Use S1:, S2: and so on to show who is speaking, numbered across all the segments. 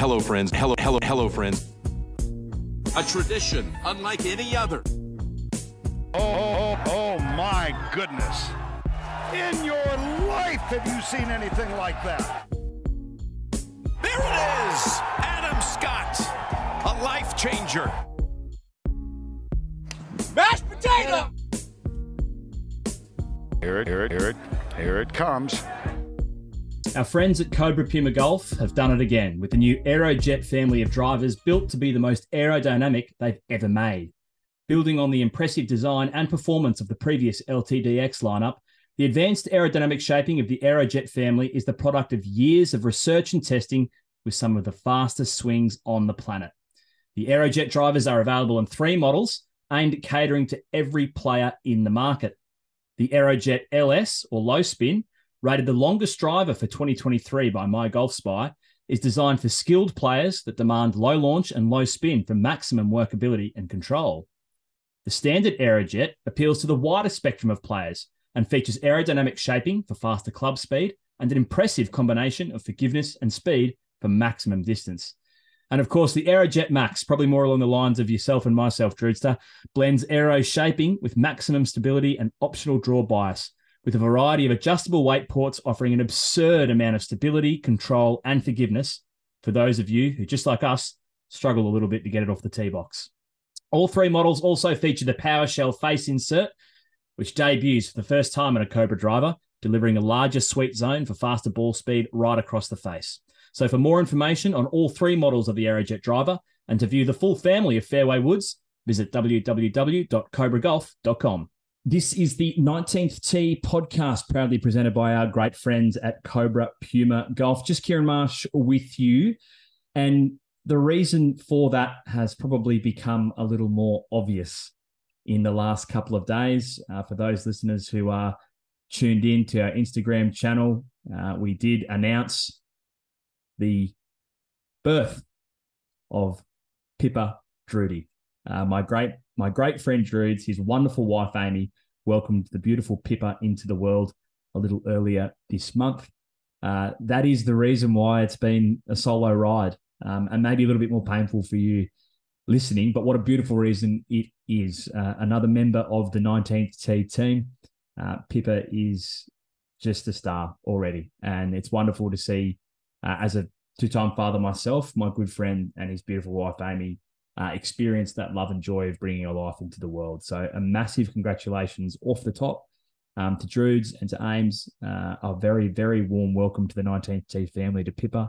S1: Hello, friends. Hello, friends. A tradition unlike any other.
S2: Oh, my goodness. In your life, have you seen anything like that?
S3: There it is! Adam Scott, a life changer.
S4: Mashed potato!
S2: Here it comes.
S5: Our friends at Cobra Puma Golf have done it again with the new Aerojet family of drivers built to be the most aerodynamic they've ever made. Building on the impressive design and performance of the previous LTDX lineup, the advanced aerodynamic shaping of the Aerojet family is the product of years of research and testing with some of the fastest swings on the planet. The Aerojet drivers are available in 3 models aimed at catering to every player in the market. The Aerojet LS, or low spin, rated the longest driver for 2023 by MyGolfSpy, is designed for skilled players that demand low launch and low spin for maximum workability and control. The standard Aerojet appeals to the wider spectrum of players and features aerodynamic shaping for faster club speed and an impressive combination of forgiveness and speed for maximum distance. And of course, the Aerojet Max, probably more along the lines of yourself and myself, Drewster, blends aero shaping with maximum stability and optional draw bias, with a variety of adjustable weight ports offering an absurd amount of stability, control, and forgiveness for those of you who, just like us, struggle a little bit to get it off the tee box. All 3 models also feature the PowerShell face insert, which debuts for the first time on a Cobra driver, delivering a larger sweep zone for faster ball speed right across the face. So for more information on all 3 models of the Aerojet driver and to view the full family of fairway woods, visit www.cobragolf.com. This is the 19th Tee podcast, proudly presented by our great friends at Cobra Puma Golf. Just Kieran Marsh with you. And the reason for that has probably become a little more obvious in the last couple of days. For those listeners who are tuned in to our Instagram channel, we did announce the birth of Pippa Drudy. My great friend Drudes, his wonderful wife Amy, welcomed the beautiful Pippa into the world a little earlier this month. That is the reason why it's been a solo ride, and maybe a little bit more painful for you listening, but what a beautiful reason it is. Another member of the 19th Tee team. Pippa is just a star already, and it's wonderful to see, as a 2-time father myself, my good friend and his beautiful wife Amy experience that love and joy of bringing a life into the world. So a massive congratulations off the top to Drudes and to Ames. A very, very warm welcome to the 19th Tee family, to Pippa.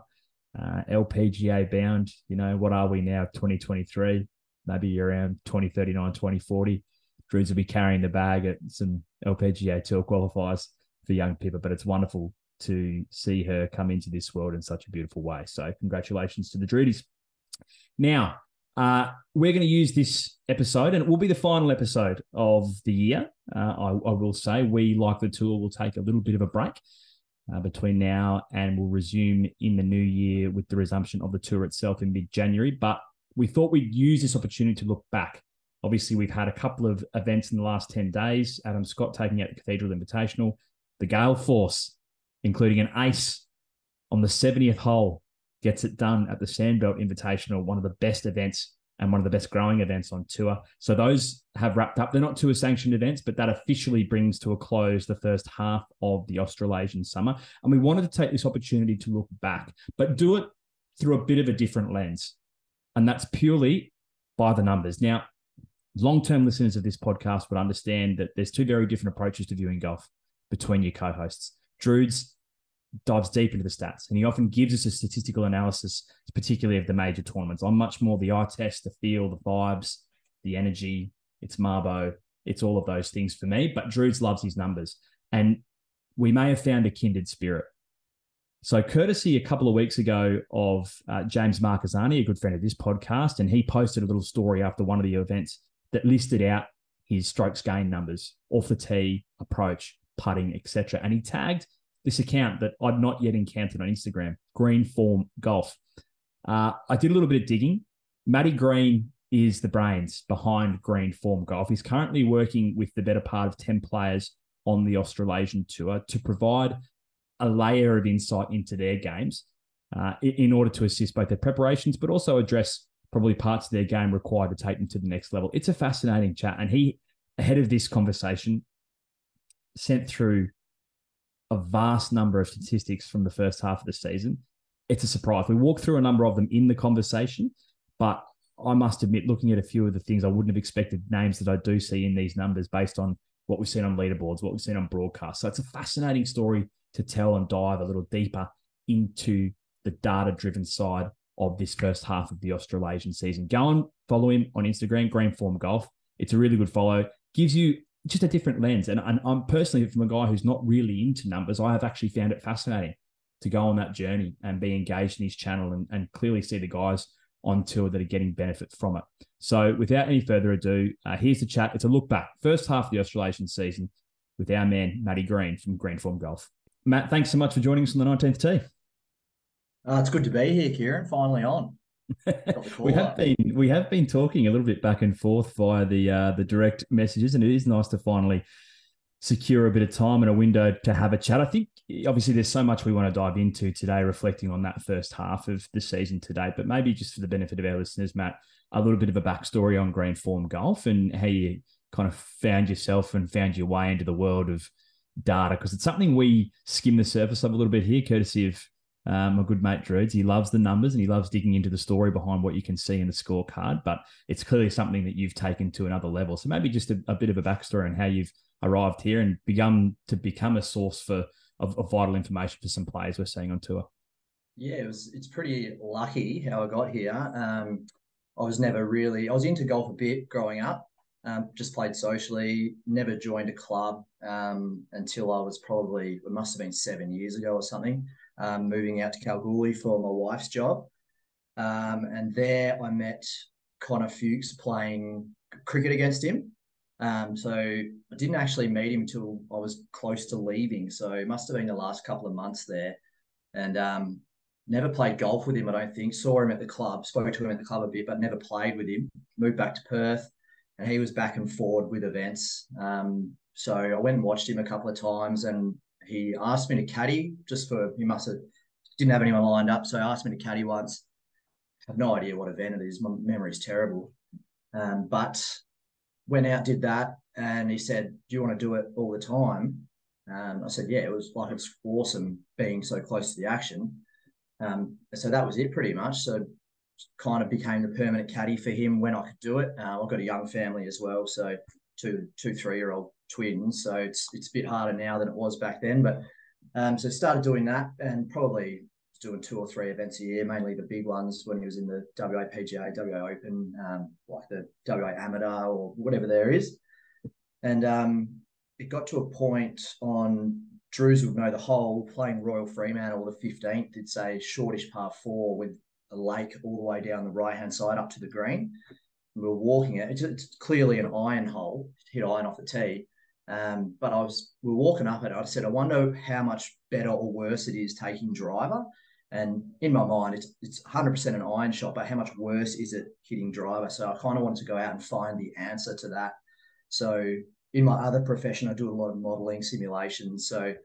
S5: LPGA bound, what are we now, 2023, maybe around 2039, 2040. Drudes will be carrying the bag at some LPGA Tour qualifiers for young Pippa, but it's wonderful to see her come into this world in such a beautiful way. So congratulations to the Drudies. Now, we're going to use this episode, and it will be the final episode of the year. I will say we, like the tour, will take a little bit of a break between now and we'll resume in the new year with the resumption of the tour itself in mid-January. But we thought we'd use this opportunity to look back. Obviously, we've had a couple of events in the last 10 days. Adam Scott taking out the Cathedral Invitational, the Gale Force, including an ace on the 70th hole, gets it done at the Sandbelt Invitational, one of the best events and one of the best growing events on tour. So those have wrapped up. They're not tour-sanctioned events, but that officially brings to a close the first half of the Australasian summer. And we wanted to take this opportunity to look back, but do it through a bit of a different lens. And that's purely by the numbers. Now, long-term listeners of this podcast would understand that there's 2 very different approaches to viewing golf between your co-hosts. Drudes dives deep into the stats, and he often gives us a statistical analysis, particularly of the major tournaments. I'm much more the eye test, the feel, the vibes, the energy. It's Marbo. It's all of those things for me, but Drudes loves his numbers, and we may have found a kindred spirit. So courtesy a couple of weeks ago of James Marquezani, a good friend of this podcast, and he posted a little story after one of the events that listed out his strokes gain numbers, off the tee, approach, putting, etc. And he tagged this account that I'd not yet encountered on Instagram, Green Form Golf. I did a little bit of digging. Matty Green is the brains behind Green Form Golf. He's currently working with the better part of 10 players on the Australasian Tour to provide a layer of insight into their games. in order to assist both their preparations, but also address probably parts of their game required to take them to the next level. It's a fascinating chat. And he, ahead of this conversation, sent through a vast number of statistics from the first half of the season. It's a surprise. We walked through a number of them in the conversation, but I must admit, looking at a few of the things, I wouldn't have expected names that I do see in these numbers based on what we've seen on leaderboards, what we've seen on broadcast. So it's a fascinating story to tell and dive a little deeper into the data-driven side of this first half of the Australasian season. Go and follow him on Instagram, Green Form Golf. It's a really good follow. Gives you just a different lens. And I'm personally, from a guy who's not really into numbers, I have actually found it fascinating to go on that journey and be engaged in his channel and clearly see the guys on tour that are getting benefit from it. So without any further ado, here's the chat. It's a look back, first half of the Australasian season with our man, Matty Green from Green Form Golf. Matt, thanks so much for joining us on the 19th tee.
S4: It's good to be here, Kieran. Finally on.
S5: we have been talking a little bit back and forth via the direct messages, and it is nice to finally secure a bit of time and a window to have a chat. I think obviously there's so much we want to dive into today, reflecting on that first half of the season today. But maybe just for the benefit of our listeners, Matt, a little bit of a backstory on Green Form Golf and how you kind of found yourself and found your way into the world of data, because it's something we skim the surface of a little bit here, courtesy of my good mate Druids. He loves the numbers and he loves digging into the story behind what you can see in the scorecard, but it's clearly something that you've taken to another level. So maybe just a bit of a backstory on how you've arrived here and begun to become a source of vital information for some players we're seeing on tour.
S4: Yeah, it's pretty lucky how I got here. I was into golf a bit growing up, just played socially, never joined a club until I was it must have been 7 years ago or something. Moving out to Kalgoorlie for my wife's job. And there I met Connor Fuchs playing cricket against him. So I didn't actually meet him until I was close to leaving. So it must have been the last couple of months there. And never played golf with him, I don't think. Saw him at the club, spoke to him at the club a bit, but never played with him. Moved back to Perth and he was back and forward with events. So I went and watched him a couple of times and he asked me to caddy didn't have anyone lined up. So he asked me to caddy once. I have no idea what event it is. My memory's terrible. But went out, did that. And he said, do you want to do it all the time? I said, yeah, it's awesome being so close to the action. So that was it pretty much. So kind of became the permanent caddy for him when I could do it. I've got a young family as well. So two 3-year-old twins, so it's a bit harder now than it was back then. But so started doing that and probably doing 2 or 3 events a year, mainly the big ones when he was in the WA PGA, WA Open, like the WA Amateur or whatever there is. And it got to a point on Drews would know the hole, playing Royal Fremantle the 15th. It's a shortish par 4 with a lake all the way down the right-hand side up to the green. We were walking it. It's clearly an iron hole, hit iron off the tee. But we were walking up it. I said, I wonder how much better or worse it is taking driver. And in my mind, it's 100% an iron shot, but how much worse is it hitting driver? So I kind of wanted to go out and find the answer to that. So in my other profession, I do a lot of modeling simulations. So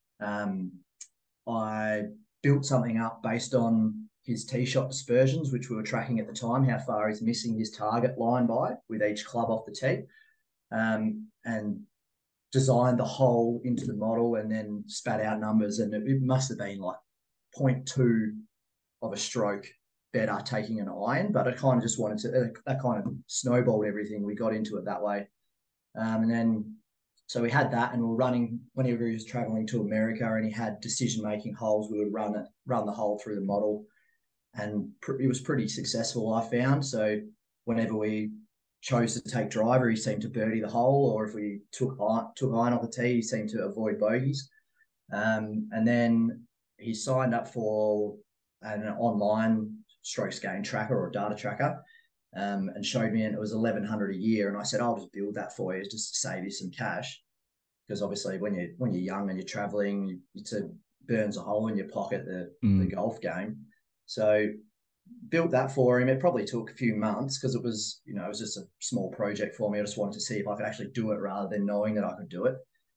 S4: I built something up based on his tee shot dispersions, which we were tracking at the time, how far he's missing his target line by with each club off the tee, and designed the hole into the model and then spat out numbers. And it must have been like 0.2 of a stroke better taking an iron, but I kind of just wanted to, that kind of snowballed everything. We got into it that way. And then, so we had that and we were running, whenever he was traveling to America and he had decision-making holes, we would run the hole through the model. And it was pretty successful, I found. So whenever we chose to take driver, he seemed to birdie the hole, or if we took iron off the tee, he seemed to avoid bogeys. And then he signed up for an online strokes gain tracker or data tracker, and showed me, and it was $1,100 a year. And I said, I'll just build that for you just to save you some cash, because obviously when you're young and you're traveling, it burns a hole in your pocket, the golf game. So built that for him. It probably took a few months because it was just a small project for me. I just wanted to see if I could actually do it rather than knowing that I could do it.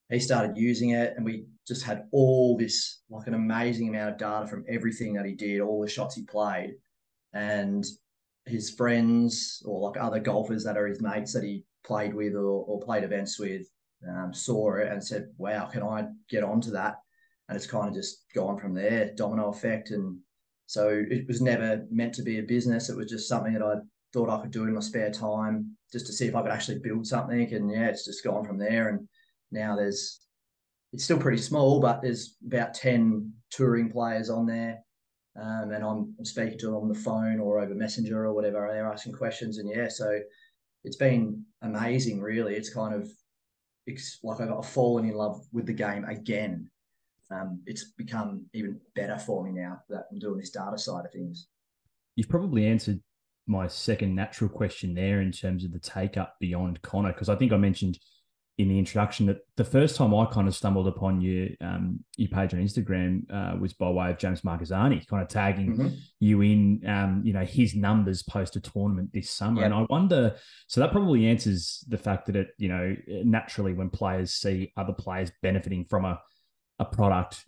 S4: he started using it, and we just had all this, like an amazing amount of data from everything that he did, all the shots he played. And his friends or like other golfers that are his mates that he played with or played events with saw it and said, wow, can I get onto that? And it's kind of just gone from there, domino effect. And so it was never meant to be a business. It was just something that I thought I could do in my spare time just to see if I could actually build something. And yeah, it's just gone from there. And now it's still pretty small, but there's about 10 touring players on there. And I'm speaking to them on the phone or over Messenger or whatever. They're asking questions. And yeah, so it's been amazing, really. It's kind of, it's like I've fallen in love with the game again. It's become even better for me now that I'm doing this data side of things.
S5: You've probably answered my second natural question there in terms of the take up beyond Connor, because I think I mentioned in the introduction that the first time I kind of stumbled upon your page on Instagram was by way of James Marquezani, kind of tagging you in, his numbers post a tournament this summer. Yep. And I wonder, so that probably answers the fact that naturally when players see other players benefiting from a product,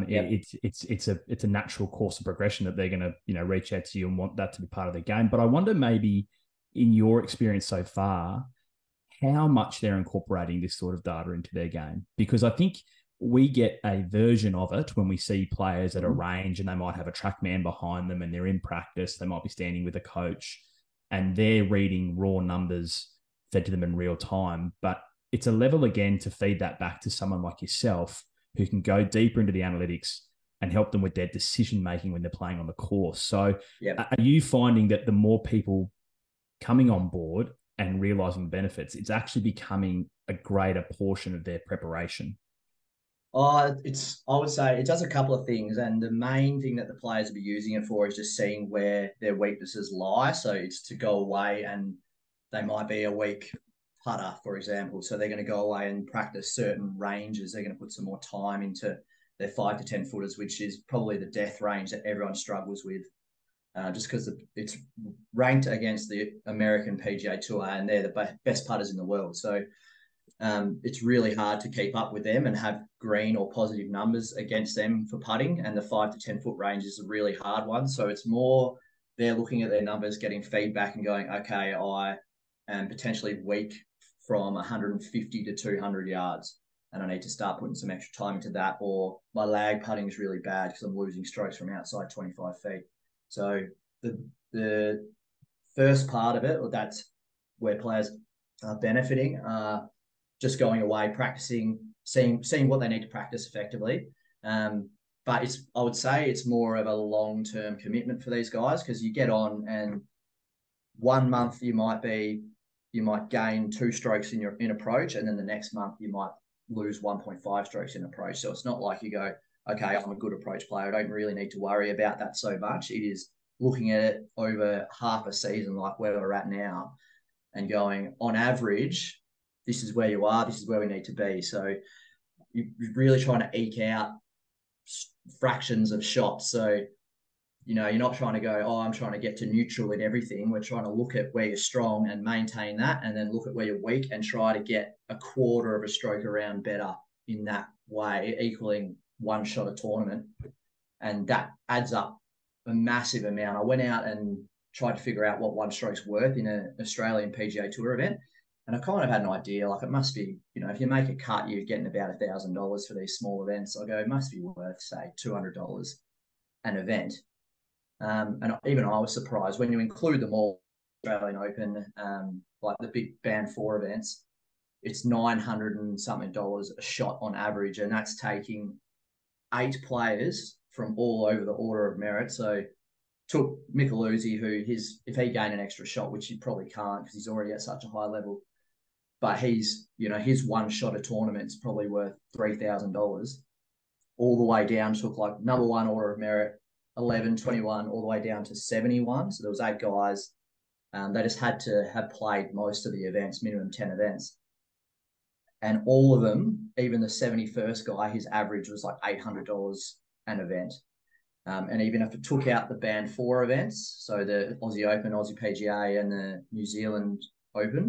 S5: it's a natural course of progression that they're going to reach out to you and want that to be part of their game. But I wonder, maybe in your experience so far, how much they're incorporating this sort of data into their game, because I think we get a version of it when we see players at a range and they might have a track man behind them and they're in practice. They might be standing with a coach and they're reading raw numbers fed to them in real time. But it's a level again to feed that back to someone like yourself who can go deeper into the analytics and help them with their decision-making when they're playing on the course. So Are you finding that the more people coming on board and realizing the benefits, it's actually becoming a greater portion of their preparation?
S4: I would say it does a couple of things. And the main thing that the players will be using it for is just seeing where their weaknesses lie. So it's to go away, and they might be a weak putter, for example. So they're going to go away and practice certain ranges. They're going to put some more time into their 5 to 10 footers, which is probably the death range that everyone struggles with. Just because it's ranked against the American PGA Tour, and they're the best putters in the world. So it's really hard to keep up with them and have green or positive numbers against them for putting. And the 5 to 10 foot range is a really hard one. So it's more they're looking at their numbers, getting feedback and going, okay, I am potentially weak from 150 to 200 yards. And I need to start putting some extra time into that. Or my lag putting is really bad because I'm losing strokes from outside 25 feet. So the first part of it, or that's where players are benefiting, just going away, practicing, seeing what they need to practice effectively. But I would say it's more of a long-term commitment for these guys, because you get on and 1 month you might gain 2 strokes in approach, and then the next month you might lose 1.5 strokes in approach. So it's not like you go, okay, I'm a good approach player, I don't really need to worry about that so much. It is looking at it over half a season, like where we're at now, and going, on average, this is where you are, this is where we need to be. So you're really trying to eke out fractions of shots. So, you're not trying to go, I'm trying to get to neutral in everything. We're trying to look at where you're strong and maintain that, and then look at where you're weak and try to get a quarter of a stroke around better in that way, equaling 1 shot a tournament. And that adds up a massive amount. I went out and tried to figure out what 1 stroke's worth in an Australian PGA Tour event. And I kind of had an idea, like it must be, if you make a cut, you're getting about $1,000 for these small events. I go, it must be worth, say, $200 an event. And even I was surprised when you include them all, Australian Open, like the big Band 4 events, it's $900 and something a shot on average. And that's taking 8 players from all over the order of merit. So took Micheluzzi, who if he gained an extra shot, which he probably can't because he's already at such a high level, but his 1 shot a tournament is probably worth $3,000, all the way down, took like number 1 order of merit, 11, 21, all the way down to 71. So there was 8 guys. They just had to have played most of the events, minimum 10 events. And all of them, even the 71st guy, his average was like $800 an event. And even if it took out the Band 4 events, so the Aussie Open, Aussie PGA, and the New Zealand Open,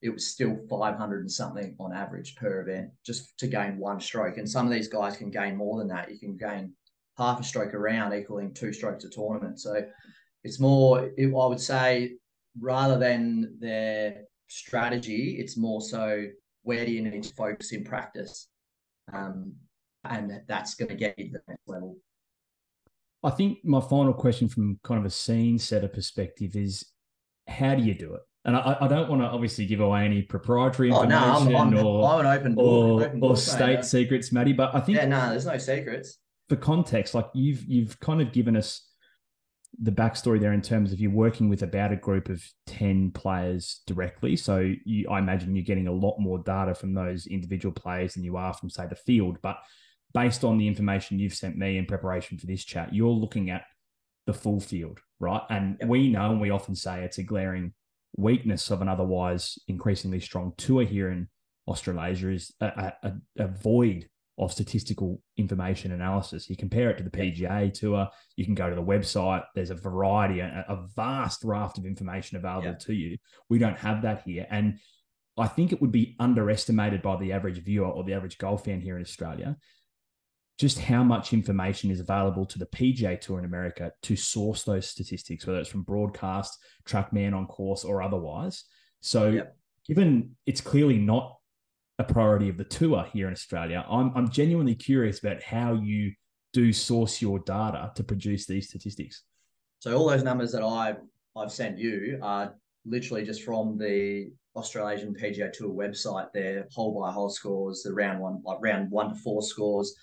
S4: it was still 500 and something on average per event just to gain one stroke. And some of these guys can gain more than that. You can gain half a stroke around equaling 2 strokes a tournament. So it's more, I would say, rather than their strategy, it's more so where do you need to focus in practice? And that's going to get you to the next level.
S5: I think my final question from kind of a scene setter perspective is, how do you do it? And I don't want to obviously give away any proprietary information
S4: I'm an open book,
S5: or state secrets, Matty. But I think
S4: there's no secrets.
S5: For context, like you've kind of given us the backstory there in terms of you're working with about a group of 10 players directly. So I imagine you're getting a lot more data from those individual players than you are from, say, the field. But based on the information you've sent me in preparation for this chat, you're looking at the full field, right? And we know, and we often say, it's a glaring weakness of an otherwise increasingly strong tour here in Australasia is a void of statistical information analysis. You compare it to the PGA Tour, you can go to the website, there's a variety, a vast raft of information available to you. We don't have that here. And I think it would be underestimated by the average viewer or the average golf fan here in Australia just how much information is available to the PGA Tour in America to source those statistics, whether it's from broadcast, TrackMan on course, or otherwise. So given it's clearly not a priority of the tour here in Australia, I'm genuinely curious about how you do source your data to produce these statistics.
S4: So all those numbers that I've sent you are literally just from the Australasian PGA Tour website, their hole by hole scores, the round 1 to 4 scores.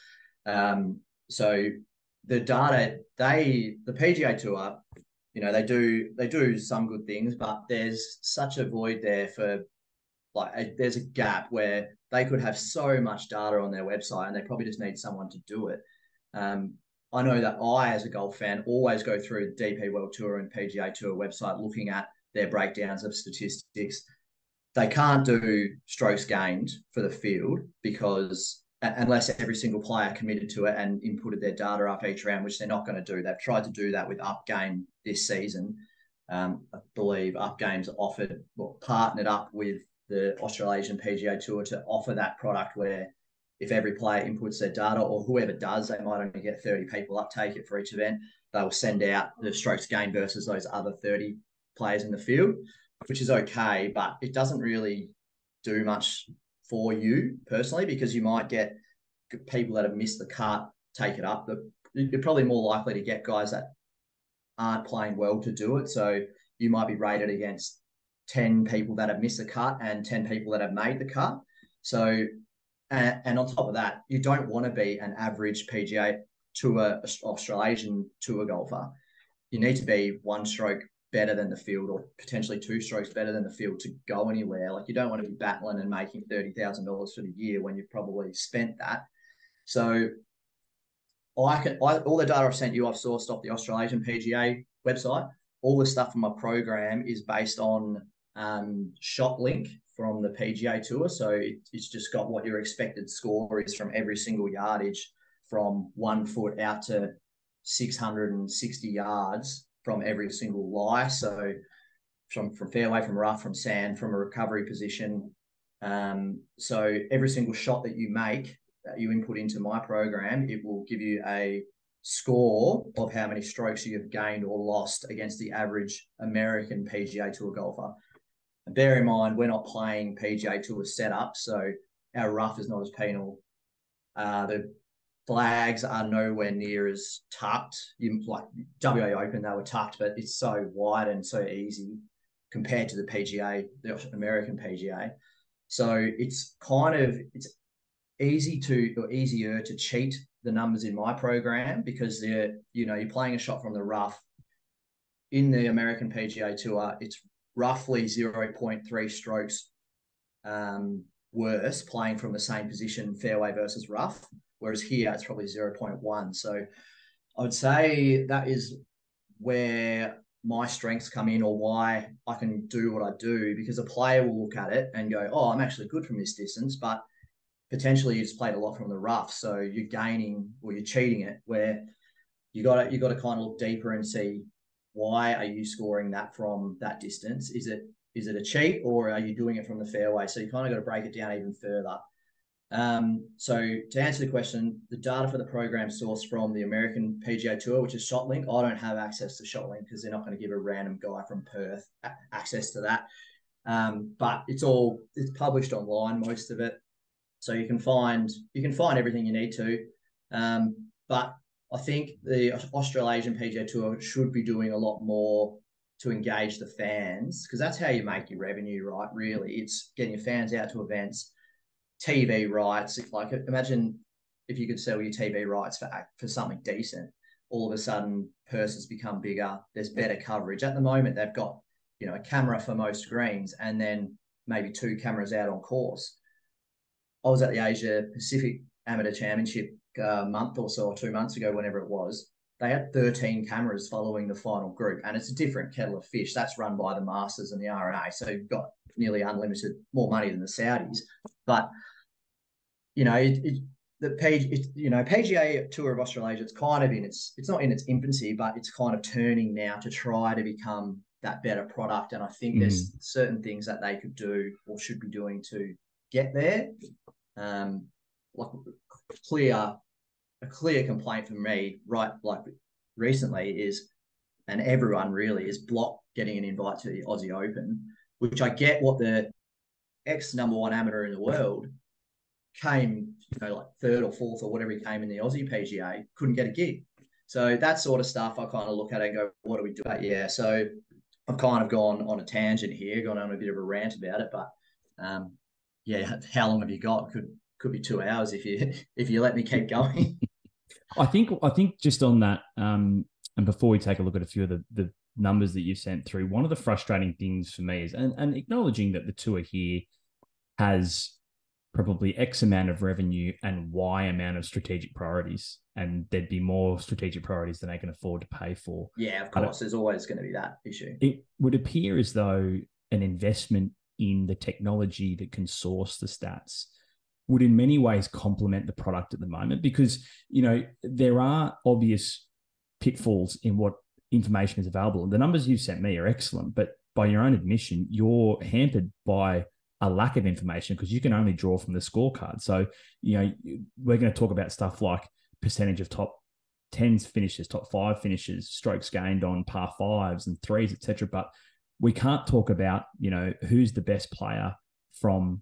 S4: So the data, the PGA Tour, they do some good things, but there's such a void there for there's a gap where they could have so much data on their website and they probably just need someone to do it. I know that I, as a golf fan, always go through the DP World Tour and PGA Tour website looking at their breakdowns of statistics. They can't do strokes gained for the field because unless every single player committed to it and inputted their data up each round, which they're not going to do. They've tried to do that with UpGame this season. I believe UpGame's partnered up with the Australasian PGA Tour to offer that product where if every player inputs their data, or whoever does, they might only get 30 people uptake it for each event. They will send out the strokes gained versus those other 30 players in the field, which is okay, but it doesn't really do much for you personally because you might get people that have missed the cut take it up. You're probably more likely to get guys that aren't playing well to do it. So you might be rated against 10 people that have missed the cut and 10 people that have made the cut. So, and on top of that, you don't want to be an average PGA Tour Australasian Tour golfer. You need to be 1 stroke better than the field or potentially 2 strokes better than the field to go anywhere. Like you don't want to be battling and making $30,000 for the year when you've probably spent that. So all the data I've sent you, I've sourced off the Australasian PGA website. All the stuff from my program is based on ShotLink from the PGA Tour. So it's just got what your expected score is from every single yardage from 1 foot out to 660 yards from every single lie. So from fairway, from rough, from sand, from a recovery position. So every single shot that you make, that you input into my program, it will give you a score of how many strokes you have gained or lost against the average American PGA Tour golfer. And bear in mind, we're not playing PGA Tour setup, so our rough is not as penal. The flags are nowhere near as tucked. Like WA Open, they were tucked, but it's so wide and so easy compared to the PGA, the American PGA. So it's easier to cheat the numbers in my program because you're playing a shot from the rough. In the American PGA Tour, it's roughly 0.3 strokes worse playing from the same position, fairway versus rough, whereas here it's probably 0.1. So I would say that is where my strengths come in, or why I can do what I do, because a player will look at it and go, oh, I'm actually good from this distance, but potentially you just played a lot from the rough, so you're gaining or you're cheating it, where you got to kind of look deeper and see, why are you scoring that from that distance? Is is it a cheat or are you doing it from the fairway? So you kind of got to break it down even further. So to answer the question, the data for the program sourced from the American PGA Tour, which is ShotLink. I don't have access to ShotLink because they're not going to give a random guy from Perth access to that. But it's published online, most of it. So you can find everything you need to. But I think the Australasian PGA Tour should be doing a lot more to engage the fans, because that's how you make your revenue, right? Really, it's getting your fans out to events, TV rights. Like, imagine if you could sell your TV rights for something decent. All of a sudden, purses become bigger. There's better coverage. At the moment, they've got a camera for most greens, and then maybe 2 cameras out on course. I was at the Asia Pacific Amateur Championship a month or so, or 2 months ago, whenever it was. They had 13 cameras following the final group, and it's a different kettle of fish. That's run by the Masters and the R&A, so you've got nearly unlimited, more money than the Saudis. But PGA Tour of Australasia, it's kind of it's not in its infancy, but it's kind of turning now to try to become that better product. And I think there's certain things that they could do or should be doing to get there. Like a clear complaint from me, right, like recently is, and everyone really, is blocked getting an invite to the Aussie Open, which I get what the ex-number-1 amateur in the world came, like 3rd or 4th or whatever he came in the Aussie PGA, couldn't get a gig. So that sort of stuff I kind of look at and go, what do we do? Yeah, so I've kind of gone on a tangent here, gone on a bit of a rant about it, but how long have you got? Could be 2 hours if you let me keep going.
S5: I think just on that, and before we take a look at a few of the numbers that you sent through, one of the frustrating things for me is, and acknowledging that the tour here has probably X amount of revenue and Y amount of strategic priorities, and there'd be more strategic priorities than they can afford to pay for.
S4: Yeah, of course. There's always going to be that issue.
S5: It would appear as though an investment in the technology that can source the stats would in many ways complement the product at the moment, because, there are obvious pitfalls in what information is available. And the numbers you've sent me are excellent, but by your own admission, you're hampered by a lack of information because you can only draw from the scorecard. So, we're going to talk about stuff like percentage of top 10s finishes, top 5 finishes, strokes gained on par 5s and 3s, etc. But we can't talk about, who's the best player from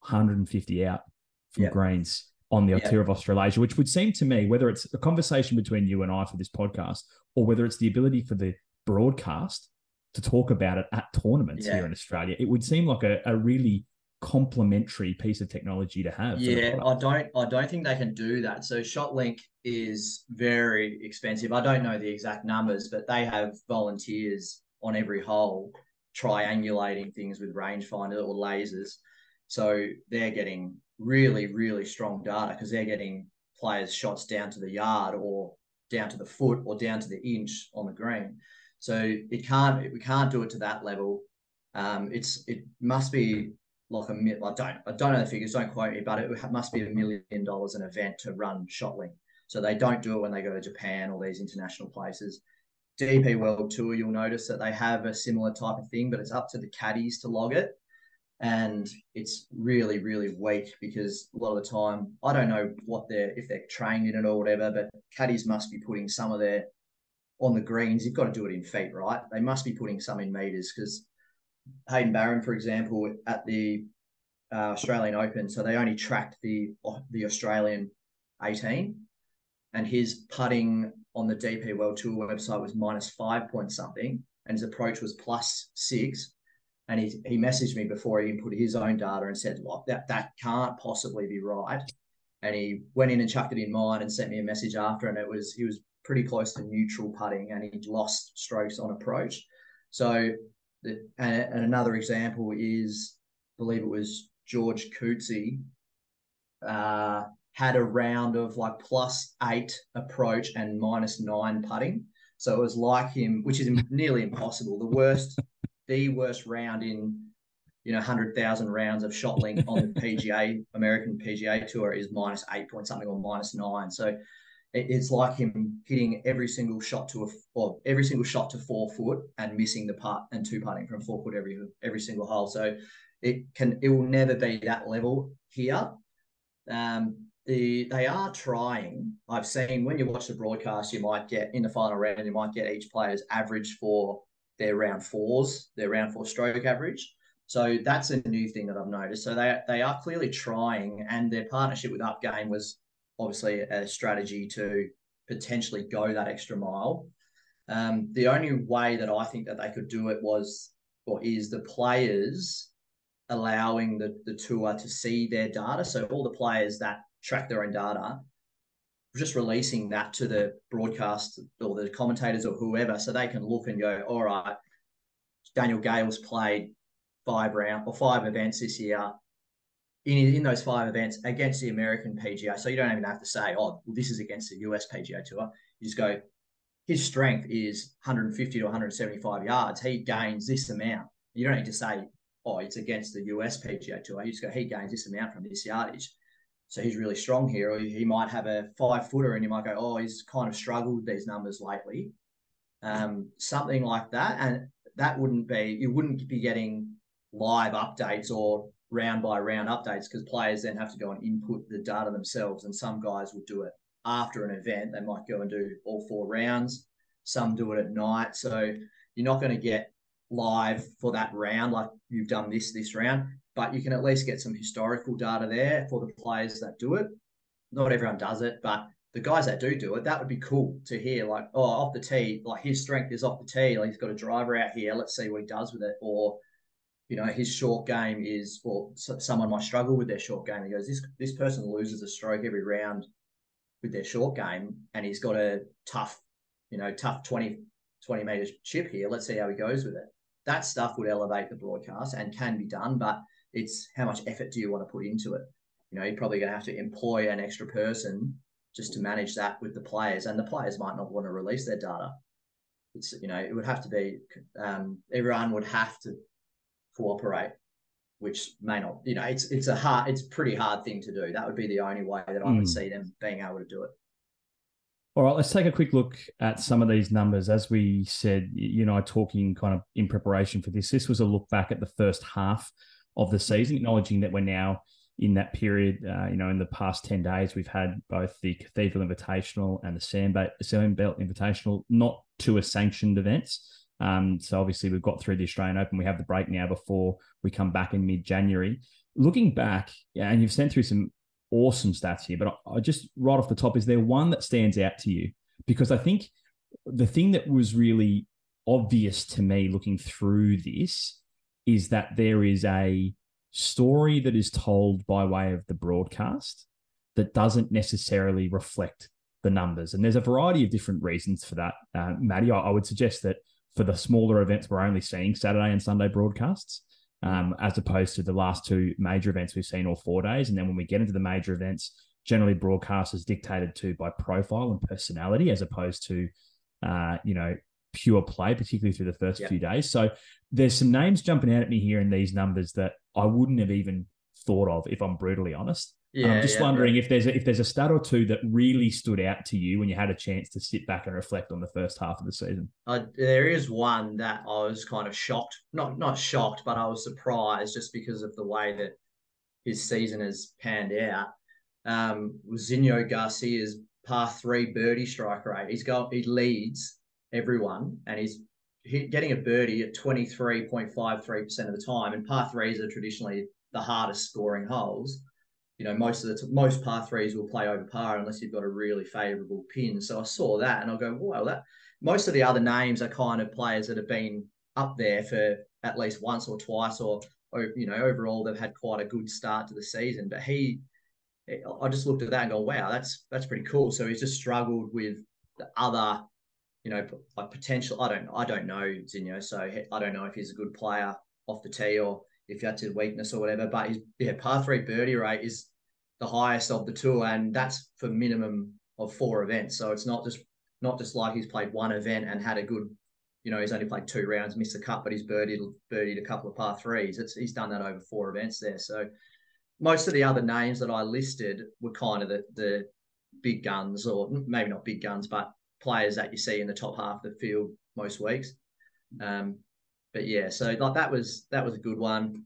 S5: 150 out from greens on the Tour of Australasia, which would seem to me, whether it's a conversation between you and I for this podcast, or whether it's the ability for the broadcast to talk about it at tournaments here in Australia, it would seem like a really complementary piece of technology to have.
S4: Yeah, I don't think they can do that. So ShotLink is very expensive. I don't know the exact numbers, but they have volunteers on every hole triangulating things with rangefinder or lasers. So they're getting really, really strong data because they're getting players' shots down to the yard or down to the foot or down to the inch on the green. So we can't do it to that level. It must be like I don't know the figures, don't quote me, but it must be $1 million an event to run ShotLink. So they don't do it when they go to Japan or these international places. DP World Tour, you'll notice that they have a similar type of thing, but it's up to the caddies to log it. And it's really, really weak because a lot of the time, I don't know if they're trained in it or whatever, but caddies must be putting some of their, on the greens, you've got to do it in feet, right? They must be putting some in meters because Hayden Barron, for example, at the Australian Open, so they only tracked the Australian 18, and his putting on the DP World Tour website was -5 point something, and his approach was +6. And he messaged me before he input his own data and said, like, that can't possibly be right. And he went in and chucked it in mine and sent me a message after, and he was pretty close to neutral putting, and he lost strokes on approach. So, and another example is, I believe it was George Coetzee, had a round of like +8 approach and -9 putting. So it was like him, which is nearly impossible. The worst round in 100,000 rounds of ShotLink on the American PGA Tour is -8 point something or -9. So it's like him hitting every single shot to 4 foot and missing the putt and 2-putting from 4 foot every single hole. So it will never be that level here. They are trying. I've seen when you watch the broadcast, you might get in the final round, you might get each player's average for their round 4s, their round 4 stroke average. So that's a new thing that I've noticed. So they are clearly trying, and their partnership with Upgame was obviously a strategy to potentially go that extra mile. The only way that I think that they could do it is the players allowing the tour to see their data. So all the players that track their own data, just releasing that to the broadcast or the commentators or whoever, so they can look and go, all right, Daniel Gale's played 5 events this year. In those 5 events against the American PGA. So you don't even have to say, oh, well, this is against the US PGA Tour. You just go, his strength is 150 to 175 yards. He gains this amount. You don't need to say, oh, it's against the US PGA Tour. You just go, he gains this amount from this yardage. So he's really strong here. Or he might have a 5-footer and you might go, oh, he's kind of struggled with these numbers lately. Something like that. And that you wouldn't be getting live updates or round by round updates, because players then have to go and input the data themselves, and some guys will do it after an event. They might go and do all 4 rounds. Some do it at night. So you're not going to get live for that round like you've done this round, but you can at least get some historical data there for the players that do it. Not everyone does it, but the guys that do it, that would be cool to hear, like, oh, off the tee, like his strength is off the tee, like he's got a driver out here, let's see what he does with it. Or his short game is, or someone might struggle with their short game. He goes, this person loses a stroke every round with their short game, and he's got a tough 20 meter chip here. Let's see how he goes with it. That stuff would elevate the broadcast and can be done, but it's how much effort do you want to put into it? You're probably going to have to employ an extra person just to manage that with the players, and the players might not want to release their data. It's, it would have to be, everyone would have to cooperate, which may not, it's a pretty hard thing to do. That would be the only way that I would see them being able to do it.
S5: All right, let's take a quick look at some of these numbers. As we said, talking kind of in preparation for this was a look back at the first half of the season, acknowledging that we're now in that period. In the past 10 days, we've had both the Cathedral Invitational and the Sandbelt Invitational, not 2 sanctioned events. So obviously we've got through the Australian Open. We have the break now before we come back in mid-January. Looking back, and you've sent through some awesome stats here, but I just right off the top, is there one that stands out to you? Because I think the thing that was really obvious to me looking through this is that there is a story that is told by way of the broadcast that doesn't necessarily reflect the numbers. And there's a variety of different reasons for that, Maddie. I would suggest that for the smaller events, we're only seeing Saturday and Sunday broadcasts, as opposed to the last 2 major events we've seen all 4 days. And then when we get into the major events, generally broadcast is dictated to by profile and personality, as opposed to, pure play, particularly through the first few days. So there's some names jumping out at me here in these numbers that I wouldn't have even thought of, if I'm brutally honest. And I'm just wondering if there's a stat or two that really stood out to you when you had a chance to sit back and reflect on the first half of the season.
S4: There is one that I was kind of shocked, not shocked, but I was surprised just because of the way that his season has panned out. Zinho Garcia's par 3 birdie strike rate. He leads everyone, and he's getting a birdie at 23.53% of the time. And par 3s are traditionally the hardest scoring holes. Most par 3s will play over par unless you've got a really favourable pin. So I saw that and I'll go, wow, that most of the other names are kind of players that have been up there for at least once or twice, or overall they've had quite a good start to the season. But I just looked at that and go, wow, that's pretty cool. So he's just struggled with the other, like potential. I don't know Zinho, so I don't know if he's a good player off the tee or if that's his weakness or whatever. But his par 3 birdie rate is the highest of the tour, and that's for minimum of 4 events. So it's not just like he's played 1 event and had a good, he's only played 2 rounds, missed a cut, but he's birdied a couple of par 3s. He's done that over 4 events there. So most of the other names that I listed were kind of the big guns, or maybe not big guns, but players that you see in the top half of the field most weeks. But yeah, so like that was a good one.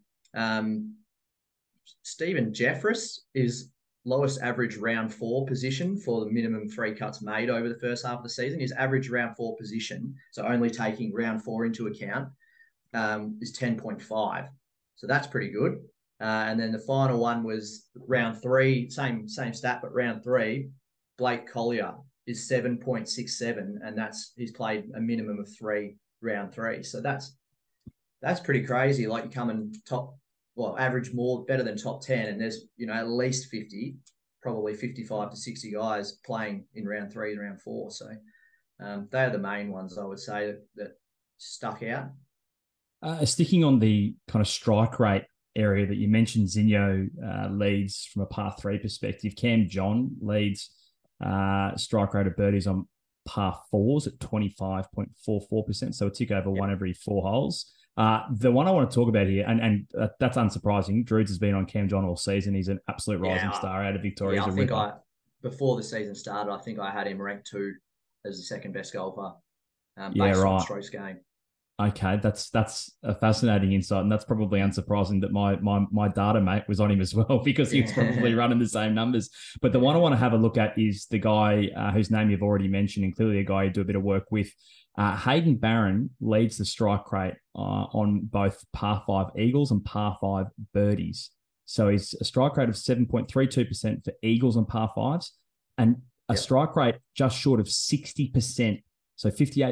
S4: Stephen Jeffress is lowest average round 4 position for the minimum 3 cuts made over the first half of the season. His average round 4 position, so only taking round 4 into account, is 10.5. So that's pretty good. And then the final one was round 3, same stat, but round 3, Blake Collier is 7.67, and he's played a minimum of 3 round 3. So that's pretty crazy. Like, you come in average better than top 10, and there's, at least 50, probably 55 to 60 guys playing in round 3 and round 4. So they are the main ones, I would say, that stuck out.
S5: Sticking on the kind of strike rate area that you mentioned, Zinho leads from a par 3 perspective. Cam John leads strike rate of birdies on par 4s at 25.44%, so a tick over one every 4 holes. The one I want to talk about here, and that's unsurprising, Druids has been on Cam John all season. He's an absolute rising star out of Victoria.
S4: Before the season started, I think I had him ranked 2 as the second best golfer
S5: based
S4: on strokes gained.
S5: Okay, that's a fascinating insight, and that's probably unsurprising that my data mate was on him as well, because he was probably running the same numbers. But the one I want to have a look at is the guy whose name you've already mentioned, and clearly a guy you do a bit of work with. Hayden Barron leads the strike rate on both par 5 eagles and par 5 birdies. So he's a strike rate of 7.32% for eagles on par 5s, and a strike rate just short of 60%. So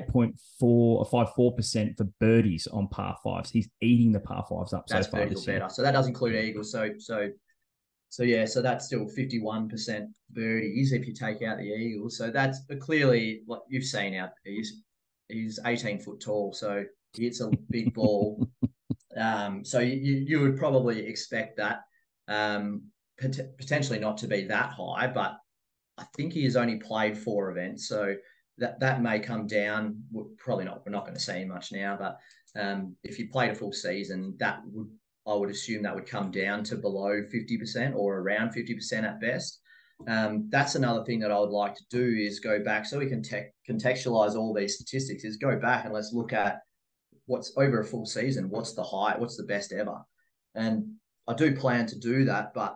S5: 58.54% for birdies on par 5s. He's eating the par 5s up so far this year.
S4: Better. So that does include eagles. So that's still 51% birdies if you take out the eagles. So that's clearly, what you've seen out. He's 18 foot tall, so he hits a big ball. So you would probably expect that, potentially not to be that high, but I think he has only played 4 events, so that may come down. Probably not. We're not going to see much now, but if you played a full season, I would assume that would come down to below 50% or around 50% at best. That's another thing that I would like to do, is go back, so we can contextualize all these statistics, is go back and let's look at what's over a full season. What's the high? What's the best ever? And I do plan to do that, but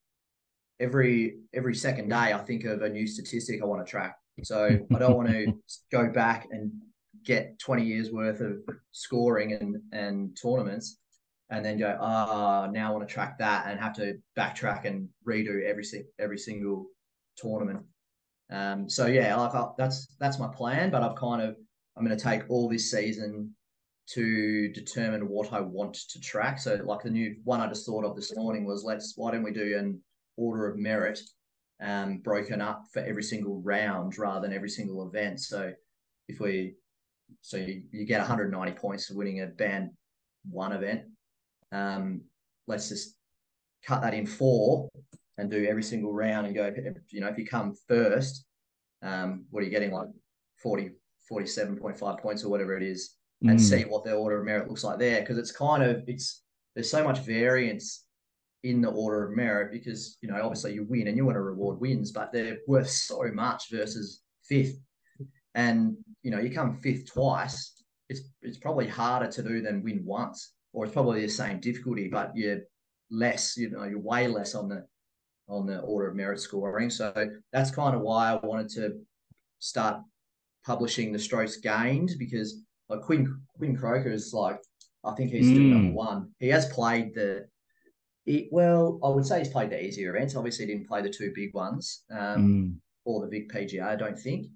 S4: every second day I think of a new statistic I want to track. So I don't want to go back and get 20 years worth of scoring and tournaments, and then go, now I want to track that and have to backtrack and redo every single tournament. So yeah, that's my plan. But I'm going to take all this season to determine what I want to track. So like the new one I just thought of this morning was, why don't we do an order of merit, broken up for every single round rather than every single event. So you get 190 points for winning a band 1 event. Let's just cut that in 4 and do every single round and go, if you come first, what are you getting, like 47.5 points or whatever it is, and see what the order of merit looks like there. Because there's so much variance in the order of merit, because, obviously you win and you want to reward wins, but they're worth so much versus 5th. And, you come 5th twice, it's probably harder to do than win once, or it's probably the same difficulty, but you're less, you're way less on the order of merit scoring. So that's kind of why I wanted to start publishing the strokes gained, because like Quinn Croker is I think he's still number 1. He has played I would say he's played the easier events. Obviously, he didn't play the 2 big ones, or the Vic PGA, I don't think.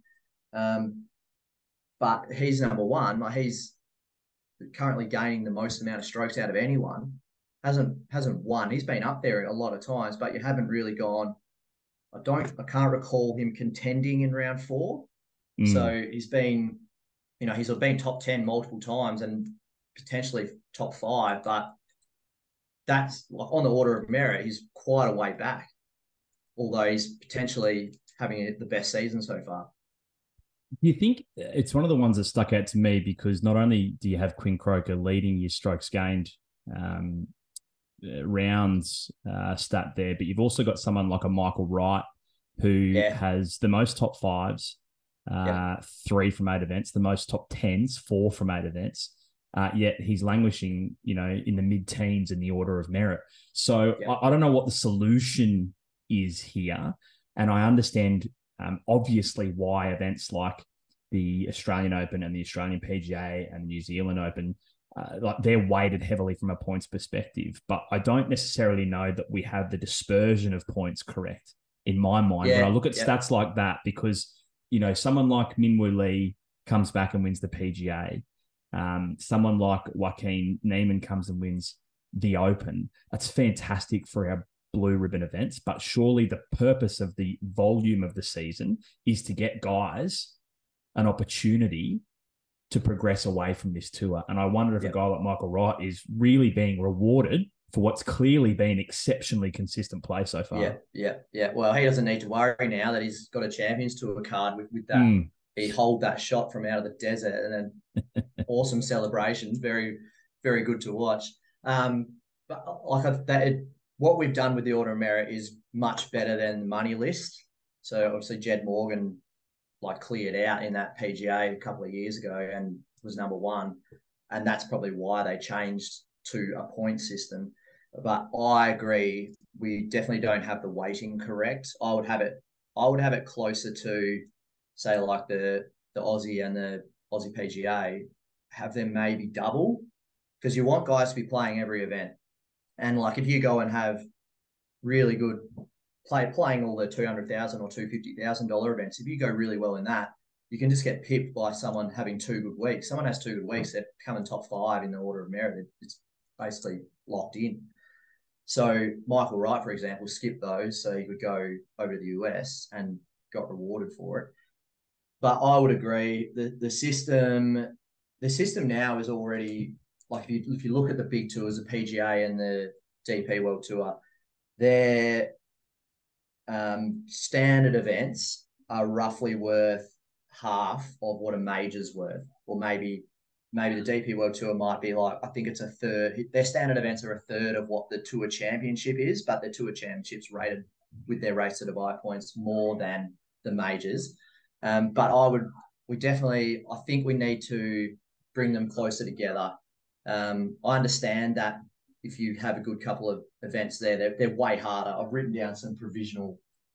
S4: But he's number 1. Like, he's currently gaining the most amount of strokes out of anyone. Hasn't won. He's been up there a lot of times, but you haven't really gone. I can't recall him contending in round 4. So he's been, he's been top 10 multiple times and potentially top 5, but that's on the order of merit. He's quite a way back, although he's potentially having the best season so far.
S5: Do you think it's one of the ones that stuck out to me, because not only do you have Quinn Croker leading your strokes gained rounds stat there, but you've also got someone like a Michael Wright who has the most top fives, 3 from 8 events, the most top 10s, 4 from 8 events. Yet he's languishing, in the mid-teens in the order of merit. So I don't know what the solution is here. And I understand, obviously, why events like the Australian Open and the Australian PGA and the New Zealand Open, they're weighted heavily from a points perspective. But I don't necessarily know that we have the dispersion of points correct in my mind. When I look at stats like that, because, someone like Minwoo Lee comes back and wins the PGA. Someone like Joaquin Niemann comes and wins the Open. That's fantastic for our blue ribbon events. But surely the purpose of the volume of the season is to get guys an opportunity to progress away from this tour. And I wonder if a guy like Michael Wright is really being rewarded for what's clearly been exceptionally consistent play so far.
S4: Yeah. Well, he doesn't need to worry now that he's got a Champions Tour card with that. He hold that shot from out of the desert, and then awesome celebration. Very, very good to watch. But what we've done with the Order of Merit is much better than the money list. So obviously Jed Morgan cleared out in that PGA a couple of years ago and was number 1. And that's probably why they changed to a point system. But I agree, we definitely don't have the weighting correct. I would have it closer to, say, the Aussie and the Aussie PGA, have them maybe double, because you want guys to be playing every event. And if you go and have really good playing all the $200,000 or $250,000 events, if you go really well in that, you can just get pipped by someone having 2 good weeks. Someone has 2 good weeks, they're coming top 5 in the Order of Merit. It's basically locked in. So Michael Wright, for example, skipped those so he could go over to the US and got rewarded for it. But I would agree the system now is already, if you look at the big tours, the PGA and the DP World Tour, their standard events are roughly worth half of what a major's worth, or maybe the DP World Tour might be I think it's a third. Their standard events are a third of what the Tour Championship is, but the Tour Championship's rated with their race to Dubai points more than the majors. But I think we need to bring them closer together. I understand that if you have a good couple of events there, they're way harder. I've written down some provisional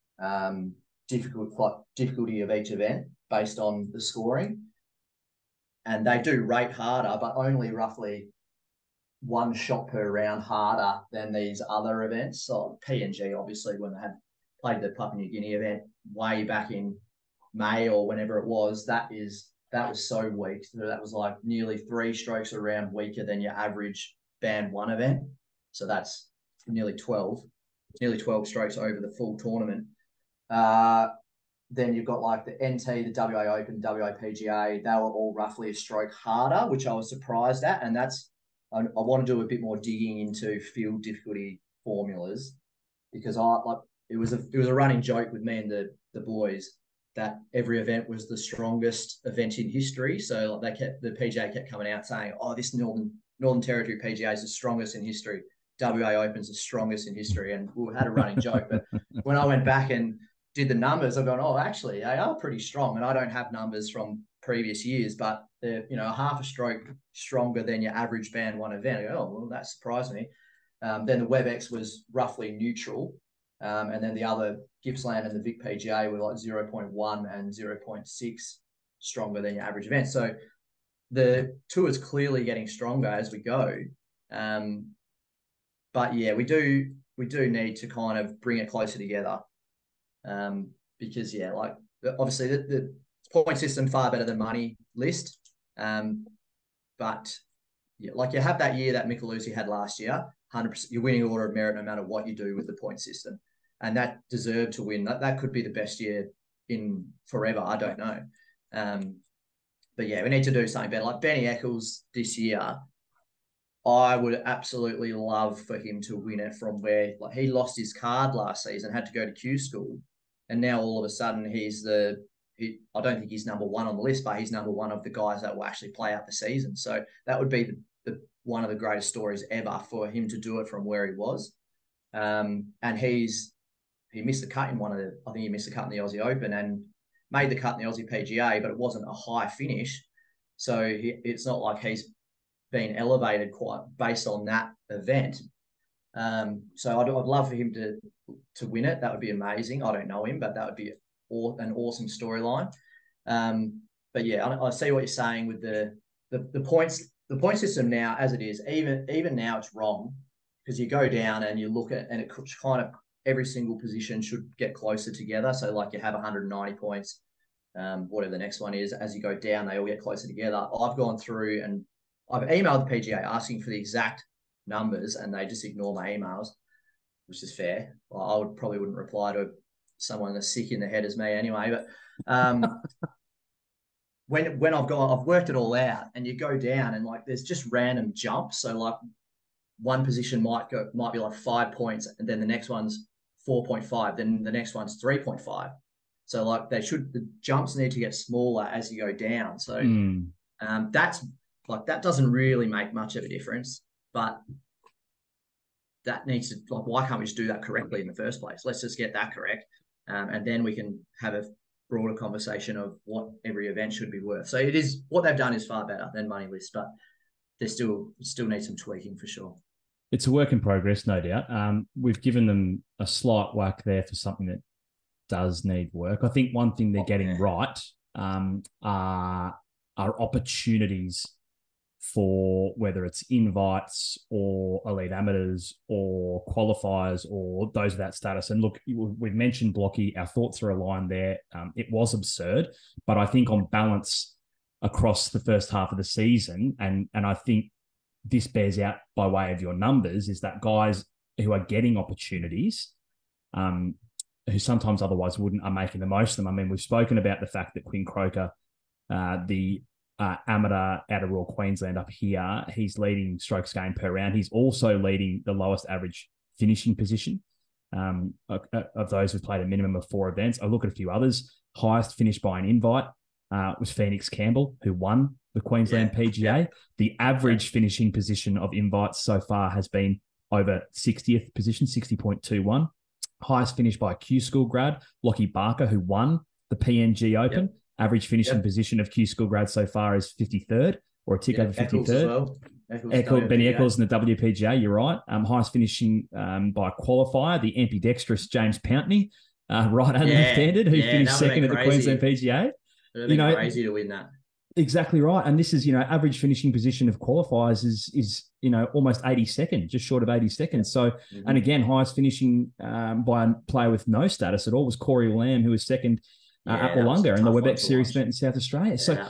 S4: difficulty of each event based on the scoring. And they do rate harder, but only roughly 1 shot per round harder than these other events. So PNG, obviously, when they had played the Papua New Guinea event way back in May or whenever it was, that was so weak. So that was nearly 3 strokes a round weaker than your average Band 1 event. So that's nearly 12 strokes over the full tournament. Then you've got the NT, the WA Open, WA PGA. They were all roughly a stroke harder, which I was surprised at. And I want to do a bit more digging into field difficulty formulas, because it was a running joke with me and the boys that every event was the strongest event in history. So the PGA kept coming out saying, "Oh, this Northern Territory PGA is the strongest in history. WA Open's the strongest in history," and we had a running joke. But when I went back and did the numbers, I've gone, "Oh, actually, they are pretty strong." And I don't have numbers from previous years, but they're half a stroke stronger than your average Band 1 event. I go, "Oh, well, that surprised me." Then the WebEx was roughly neutral. And then the other Gippsland and the Vic PGA were 0.1 and 0.6 stronger than your average event. So the tour is clearly getting stronger as we go. But yeah, we do need to kind of bring it closer together. Because obviously the point system far better than money list. But you have that year that Micheluzzi had last year, 100%, you're winning Order of Merit no matter what you do with the point system. And that deserved to win. That could be the best year in forever. I don't know. But yeah, we need to do something better. Benny Eccles this year, I would absolutely love for him to win it from where he lost his card last season, had to go to Q School. And now all of a sudden I don't think he's number 1 on the list, but he's number 1 of the guys that will actually play out the season. So that would be one of the greatest stories ever for him to do it from where he was. And he's he missed the cut in I think he missed the cut in the Aussie Open and made the cut in the Aussie PGA, but it wasn't a high finish. So it's not like he's been elevated quite based on that event. So I'd love for him to win it. That would be amazing. I don't know him, but that would be an awesome storyline. But yeah, I see what you're saying with the points. The point system now, as it is, even now, it's wrong because you go down and you look at, and it kind of every single position should get closer together. So like you have 190 points, whatever the next one is. As you go down, they all get closer together. I've gone through and I've emailed the PGA asking for the exact numbers, and they just ignore my emails, which is fair. Well, I probably wouldn't reply to someone as sick in the head as me anyway. But when I've worked it all out, and you go down and like there's just random jumps. So like one position might be like 5 points, and then the next one's 4.5, then the next one's 3.5. So like the jumps need to get smaller as you go down. So that doesn't really make much of a difference, but that needs to, like, why can't we just do that correctly in the first place? Let's just get that correct. And then we can have a broader conversation of what every event should be worth. So it is, what they've done is far better than Money List, but they still need some tweaking for sure.
S5: It's a work in progress, no doubt. We've given them a slight whack there for something that does need work. I think one thing they're getting right are opportunities for whether it's invites or elite amateurs or qualifiers or those of that status. And look, we've mentioned Blocky. Our thoughts are aligned there. It was absurd, but I think on balance across the first half of the season, and I think this bears out by way of your numbers, is that guys who are getting opportunities, who sometimes otherwise wouldn't, are making the most of them. I mean, we've spoken about the fact that Quinn Croker, the amateur out of Royal Queensland up here, he's leading strokes gained per round. He's also leading the lowest average finishing position of those who've played a minimum of 4 events. I look at a few others. Highest finish by an invite was Phoenix Campbell, who won the Queensland PGA. Yeah. The average finishing position of invites so far has been over 60th position, 60.21. Highest finish by a Q School grad, Lockie Barker, who won the PNG Open. Yep. Average finishing position of Q School grad so far is 53rd, or a tick over 53rd. Benny Eccles in the WPGA, you're right. Highest finishing by a qualifier, the ambidextrous James Pountney, right under left-handed, who finished second at the Queensland PGA.
S4: Crazy to win that.
S5: Exactly right. And this is, average finishing position of qualifiers is almost 82nd, just short of 82nd. So, and again, highest finishing by a player with no status at all was Corey Lamb, who was second at Wollonga in the WebEx Series event in South Australia. Yeah, so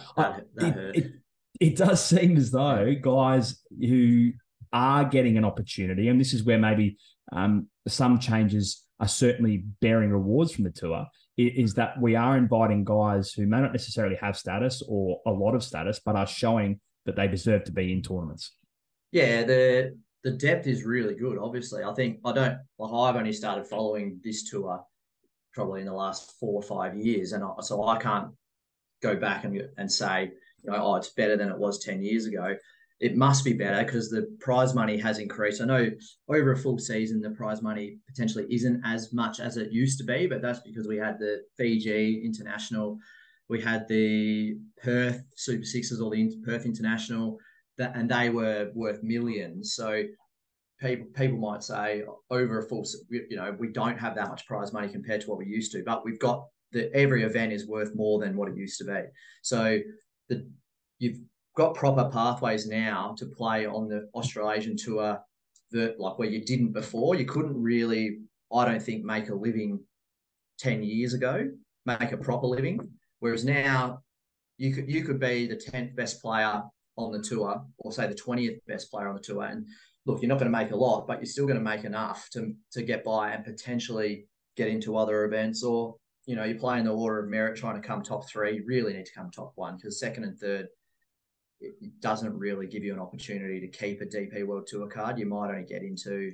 S5: it does seem as though guys who are getting an opportunity, and this is where maybe some changes are certainly bearing rewards from the tour, is that we are inviting guys who may not necessarily have status or a lot of status, but are showing that they deserve to be in tournaments.
S4: Yeah, the depth is really good, obviously. I've only started following this tour probably in the last 4 or 5 years. And so I can't go back and say, it's better than it was 10 years ago. It must be better because the prize money has increased. I know over a full season, the prize money potentially isn't as much as it used to be, but that's because we had the Fiji International, we had the Perth Super Sixes or the Perth International, and they were worth millions. So people might say over a full, we don't have that much prize money compared to what we used to, but we've got every event is worth more than what it used to be. So you've got proper pathways now to play on the Australasian Tour where you didn't before. You couldn't really, I don't think, make a living 10 years ago, make a proper living. Whereas now you could be the 10th best player on the tour, or say the 20th best player on the tour. And look, you're not going to make a lot, but you're still going to make enough to get by and potentially get into other events. Or, you play in the order of merit trying to come top 3. You really need to come top 1 because second and third, it doesn't really give you an opportunity to keep a DP World Tour card. You might only get into,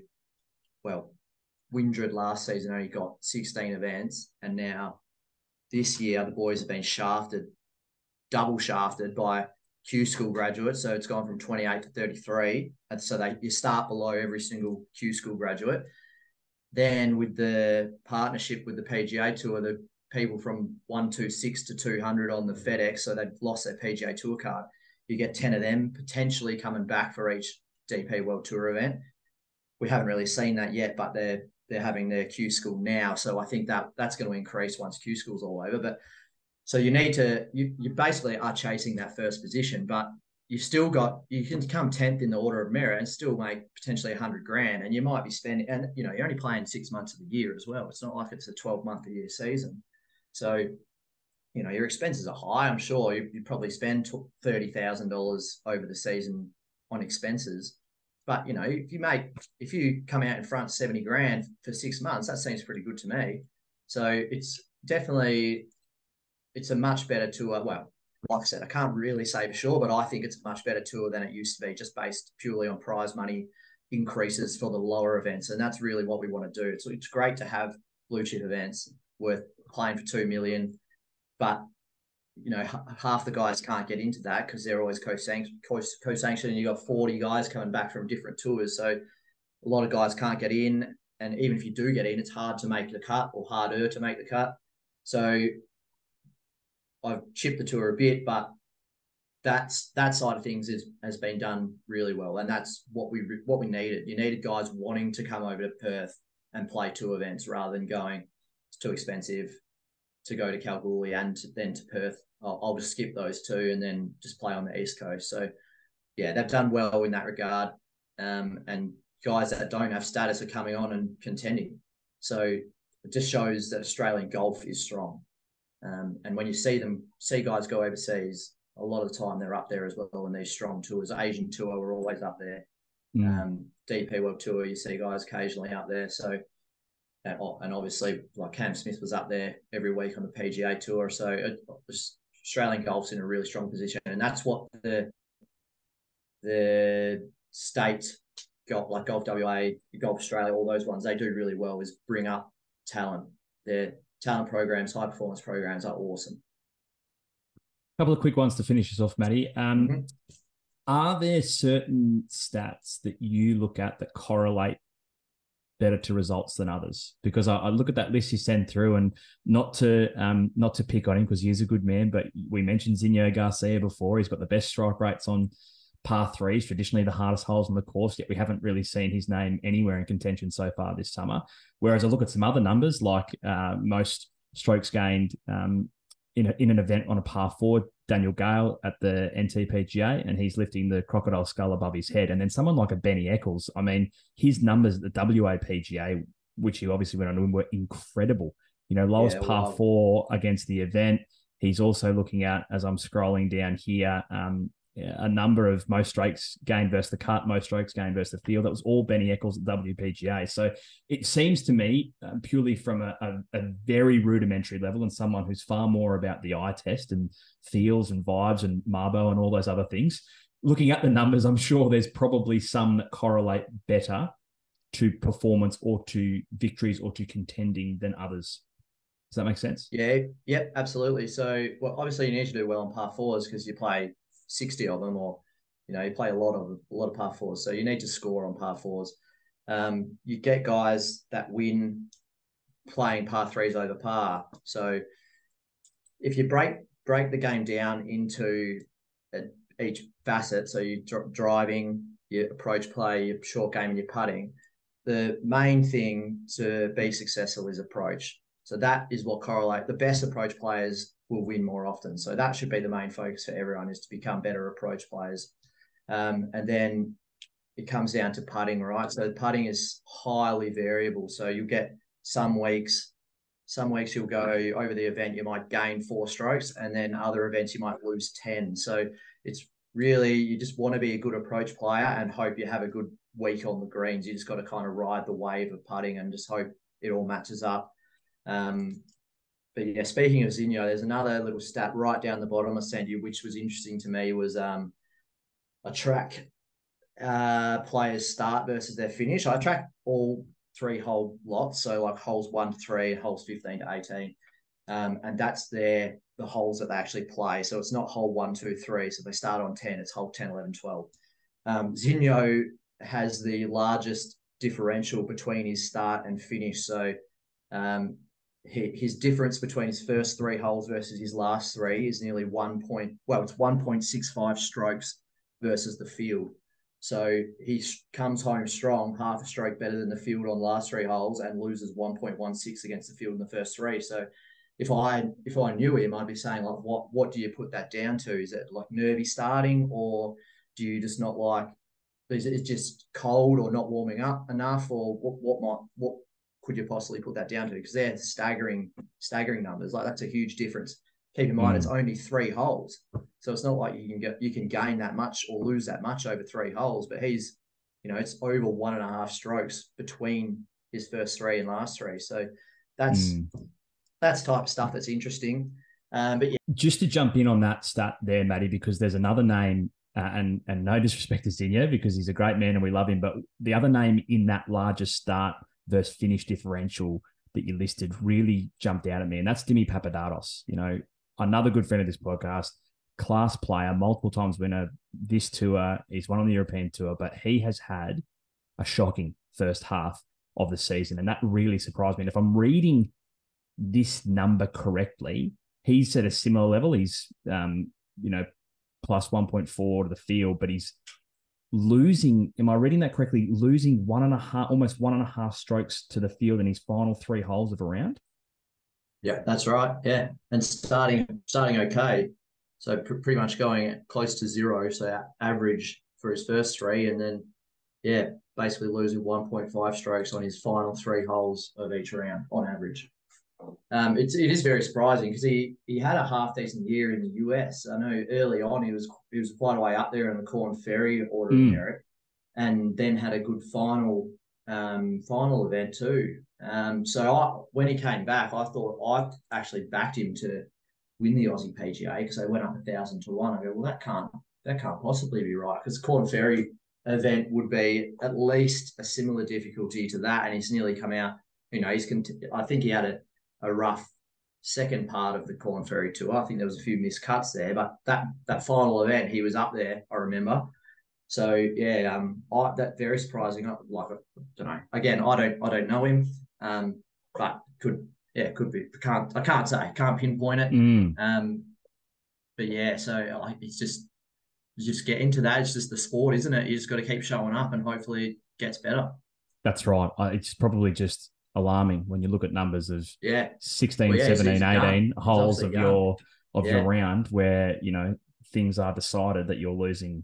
S4: Windred last season only got 16 events, and now this year the boys have been double shafted by Q School graduates. So it's gone from 28 to 33, and so you start below every single Q School graduate. then with the partnership with the PGA Tour, the people from 126 to 200 on the FedEx, so they've lost their PGA Tour card. You get 10 of them potentially coming back for each DP World Tour event. We haven't really seen that yet, but they're having their Q School now, so I think that's going to increase once Q School's all over. But so you need to you basically are chasing that first position, but you can come 10th in the order of merit and still make potentially $100,000, and you might be spending, and you're only playing 6 months of the year as well. It's not like it's a 12-month a year season. So, your expenses are high. I'm sure you probably spend $30,000 over the season on expenses. But, if you come out in front $70,000 for 6 months, that seems pretty good to me. So it's a much better tour. Well, like I said, I can't really say for sure, but I think it's a much better tour than it used to be, just based purely on prize money increases for the lower events. And that's really what we want to do. So it's great to have blue chip events worth playing for $2 million, but half the guys can't get into that because they're always co-sanctioned, and you got 40 guys coming back from different tours. So a lot of guys can't get in. And even if you do get in, it's hard to make the cut, or harder to make the cut. So I've chipped the tour a bit, but that side of things has been done really well, and that's what we needed. You needed guys wanting to come over to Perth and play 2 events rather than going, it's too expensive to go to Kalgoorlie and then to Perth. I'll just skip those 2 and then just play on the East Coast. So yeah, they've done well in that regard, and guys that don't have status are coming on and contending. So it just shows that Australian golf is strong. And when you see guys go overseas, a lot of the time they're up there as well in these strong tours. Asian Tour, we're always up there. DP World Tour, you see guys occasionally up there. So, and obviously, like Cam Smith was up there every week on the PGA Tour. So Australian golf's in a really strong position, and that's what the state golf, like Golf WA, Golf Australia, all those ones, they do really well, is bring up talent. Their talent programs, high performance programs are awesome.
S5: A couple of quick ones to finish us off, Matty. Are there certain stats that you look at that correlate better to results than others? Because I look at that list you send through, and not to pick on him because he is a good man, but we mentioned Zinho Garcia before. He's got the best strike rates on par 3s, traditionally the hardest holes on the course, yet we haven't really seen his name anywhere in contention so far this summer. Whereas I look at some other numbers, like most strokes gained in an event on a par 4, Daniel Gale at the NTPGA, and he's lifting the crocodile skull above his head. And then someone like a Benny Eccles, I mean, his numbers at the WAPGA, which he obviously went on to win, were incredible. Lowest par 4 against the event. He's also looking at, as I'm scrolling down here, a number of most strokes gained versus the cut, most strokes gained versus the field. That was all Benny Eccles at WPGA. So it seems to me, purely from a very rudimentary level, and someone who's far more about the eye test and feels and vibes and Marbo and all those other things, looking at the numbers, I'm sure there's probably some that correlate better to performance or to victories or to contending than others. Does that make sense?
S4: Yeah, yep, absolutely. So, well, obviously you need to do well on par 4s because you play 60 of them, or you play a lot of par 4s, so you need to score on par 4s. You get guys that win playing par 3s over par. So if you break the game down into each facet, so you driving, your approach play, your short game, and your putting, the main thing to be successful is approach. So that is what correlates. The best approach players will win more often. So that should be the main focus for everyone, is to become better approach players. And then it comes down to putting, right? So putting is highly variable. So you'll get some weeks you'll go over the event, you might gain 4 strokes, and then other events you might lose 10. So it's really, you just want to be a good approach player and hope you have a good week on the greens. You just got to kind of ride the wave of putting and just hope it all matches up. But yeah, speaking of Zinho, there's another little stat right down the bottom I sent you, which was interesting to me, was I track players start versus their finish. I track all 3 hole lots, so like holes 1 to 3 and holes 15 to 18. And that's the holes that they actually play. So it's not hole 1, 2, 3. So they start on 10, it's hole 10, 11, 12. Zinho has the largest differential between his start and finish. So his difference between his first 3 holes versus his last 3 is nearly 1.65 strokes versus the field. So he comes home strong, half a stroke better than the field on the last 3 holes, and loses 1.16 against the field in the first 3. So if I knew him, I'd be saying, like, what do you put that down to? Is it like nervy starting, or do you just not like? Is it just cold or not warming up enough, or what could you possibly put that down to? Because they're staggering numbers. Like, that's a huge difference. Keep in mind, it's only 3 holes, so it's not like you can gain that much or lose that much over 3 holes. But he's, it's over 1.5 strokes between his first 3 and last 3. So that's type of stuff that's interesting. But yeah,
S5: just to jump in on that stat there, Matty, because there's another name. And no disrespect to Zinho, because he's a great man and we love him, but the other name in that larger start versus finish differential that you listed really jumped out at me, and that's Dimi Papadatos. Another good friend of this podcast, class player, multiple times winner this tour. He's won on the European Tour, but he has had a shocking first half of the season, and that really surprised me. And if I'm reading this number correctly, he's at a similar level. He's plus 1.4 to the field, but he's losing, am I reading that correctly, losing almost 1.5 strokes to the field in his final 3 holes of a round?
S4: Yeah, that's right. Yeah. And starting okay. So pretty much going close to 0. So average for his first 3. And then, basically losing 1.5 strokes on his final 3 holes of each round on average. It is very surprising because he had a half decent year in the US. I know early on he was quite a way up there in the Corn Ferry order of merit, and then had a good final event too. So when he came back, I thought I actually backed him to win the Aussie PGA because they went up 1,000 to 1. I go, well, that can't possibly be right, because Corn Ferry event would be at least a similar difficulty to that, and he's nearly come out. I think he had a rough second part of the Corn Ferry Tour. I think there was a few missed cuts there, but that final event, he was up there, I remember. So that very surprising. I don't know. Again, I don't know him, but could be. I can't say. Can't pinpoint it. But yeah, so it's just get into that. It's just the sport, isn't it? You just got to keep showing up, and hopefully it gets better.
S5: That's right. It's probably just alarming when you look at numbers of 16, 17, 18 holes of your round where, things are decided that you're losing,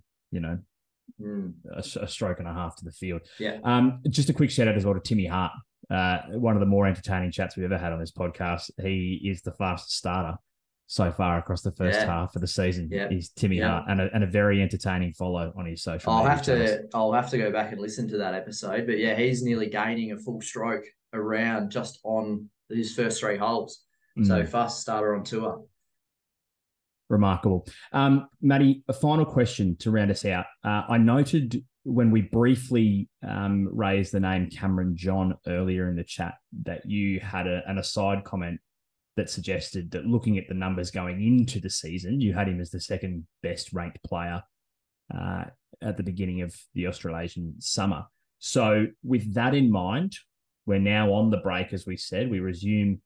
S5: a stroke and a half to the field.
S4: Yeah.
S5: Just a quick shout out as well to Timmy Hart. One of the more entertaining chats we've ever had on this podcast. He is the fastest starter so far across the first half of the season. Is Timmy Hart, and a very entertaining follow on his social media.
S4: I'll have to go back and listen to that episode. But he's nearly gaining a full stroke around just on his first 3 holes. So fastest starter on tour.
S5: Remarkable. Matty, a final question to round us out. I noted when we briefly raised the name Cameron John earlier in the chat that you had an aside comment that suggested that looking at the numbers going into the season, you had him as the second best ranked player at the beginning of the Australasian summer. So with that in mind, we're now on the break, as we said. We resume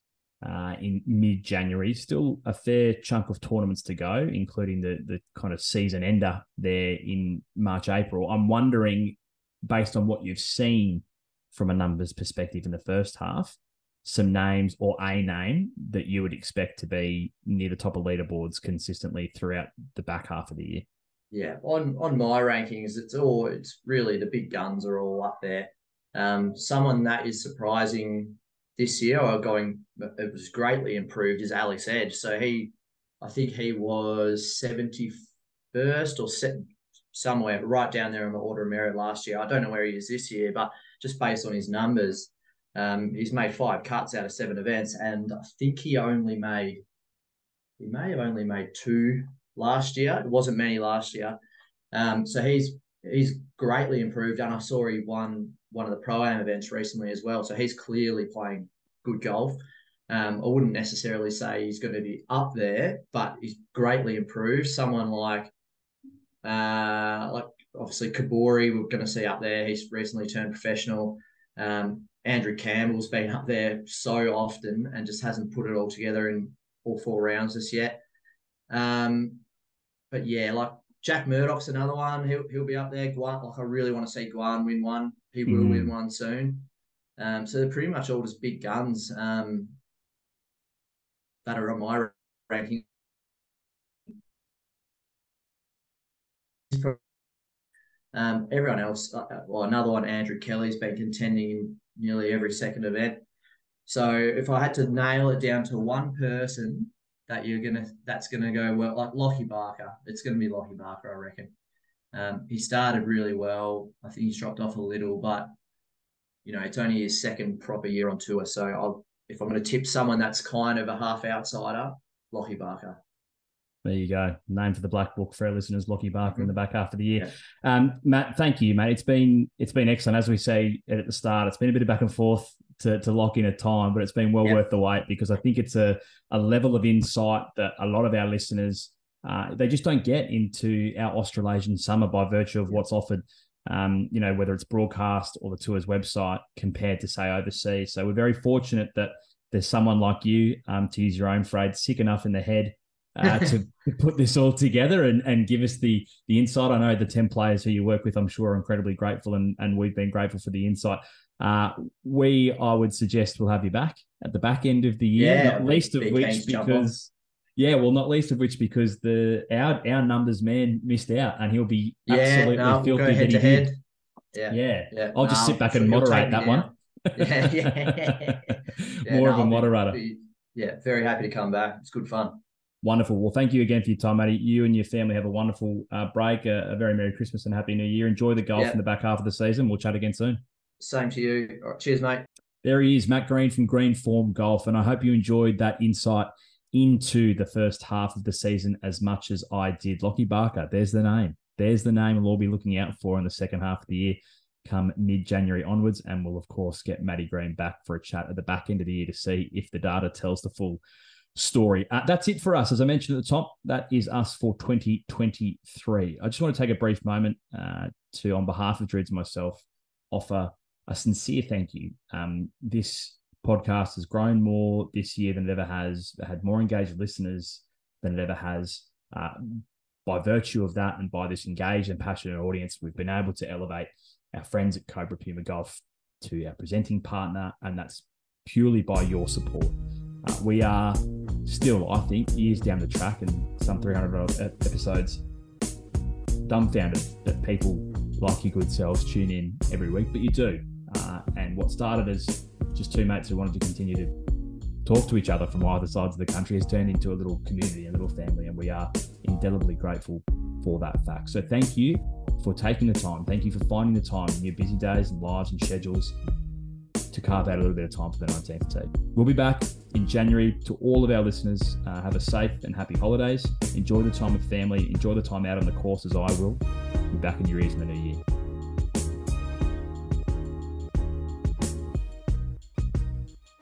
S5: in mid-January. Still a fair chunk of tournaments to go, including the kind of season ender there in March, April. I'm wondering, based on what you've seen from a numbers perspective in the first half, some names or a name that you would expect to be near the top of leaderboards consistently throughout the back half of the year.
S4: Yeah, on my rankings, it's really the big guns are all up there. Someone that is surprising this year, it was greatly improved, is Alex Edge. So I think he was 71st or somewhere right down there in the order of merit last year. I don't know where he is this year, but just based on his numbers, he's made 5 cuts out of 7 events, and I think he may have only made 2 last year. It wasn't many last year. So he's greatly improved, and I saw he won one of the Pro-Am events recently as well. So he's clearly playing good golf. I wouldn't necessarily say he's going to be up there, but he's greatly improved. Someone like obviously Kabori, we're going to see up there. He's recently turned professional. Andrew Campbell's been up there so often and just hasn't put it all together in all 4 rounds just yet. But yeah, like Jack Murdoch's another one. He'll be up there. Guan, like I really want to see Guan win one. He will win one soon. So they're pretty much all just big guns that are on my ranking. Everyone else, another one, Andrew Kelly's been contending in nearly every second event. So if I had to nail it down to one person that's gonna go well, like Lockie Barker, it's gonna be Lockie Barker, I reckon. He started really well. I think he's dropped off a little, but it's only his second proper year on tour. So if I'm going to tip someone that's kind of a half outsider, Lockie Barker.
S5: There you go. Name for the black book for our listeners, Lockie Barker in the back half of the year. Yeah. Matt, thank you, mate. It's been excellent. As we say at the start, it's been a bit of back and forth to lock in a time, but it's been well worth the wait, because I think it's a level of insight that a lot of our listeners, they just don't get into our Australasian summer by virtue of what's offered, whether it's broadcast or the tour's website compared to, say, overseas. So we're very fortunate that there's someone like you, to use your own phrase, sick enough in the head to put this all together and give us the insight. I know the 10 players who you work with, I'm sure, are incredibly grateful, and we've been grateful for the insight. I would suggest we'll have you back at the back end of the year, not least of which because our numbers man missed out, and he'll be absolutely filthy.
S4: We'll go head to head.
S5: Yeah. I'll just sit back and moderate that one. More of a moderator.
S4: Very happy to come back. It's good fun.
S5: Wonderful. Well, thank you again for your time, Matty. You and your family have a wonderful break, a very Merry Christmas and Happy New Year. Enjoy the golf in the back half of the season. We'll chat again soon.
S4: Same to you. All right, cheers, mate.
S5: There he is, Matt Green from Green Form Golf, and I hope you enjoyed that insight into the first half of the season as much as I did. Lockie Barker, there's the name. There's the name we'll all be looking out for in the second half of the year come mid-January onwards, and we'll, of course, get Matty Green back for a chat at the back end of the year to see if the data tells the full story. That's it for us. As I mentioned at the top, that is us for 2023. I just want to take a brief moment to, on behalf of Dreads and myself, offer a sincere thank you. This podcast has grown more this year than it ever has. It had more engaged listeners than it ever has. By virtue of that, and by this engaged and passionate audience, we've been able to elevate our friends at Cobra Puma Golf to our presenting partner, and that's purely by your support. We are still, I think, years down the track and some 300 episodes, dumbfounded that people like your good selves tune in every week, but you do. And what started as just two mates who wanted to continue to talk to each other from either sides of the country has turned into a little community, a little family, and we are indelibly grateful for that fact. So thank you for taking the time. Thank you for finding the time in your busy days and lives and schedules to carve out a little bit of time for the 19th tee. We'll be back in January. To all of our listeners, have a safe and happy holidays. Enjoy the time with family. Enjoy the time out on the course as I will. Be back in your ears in the new year.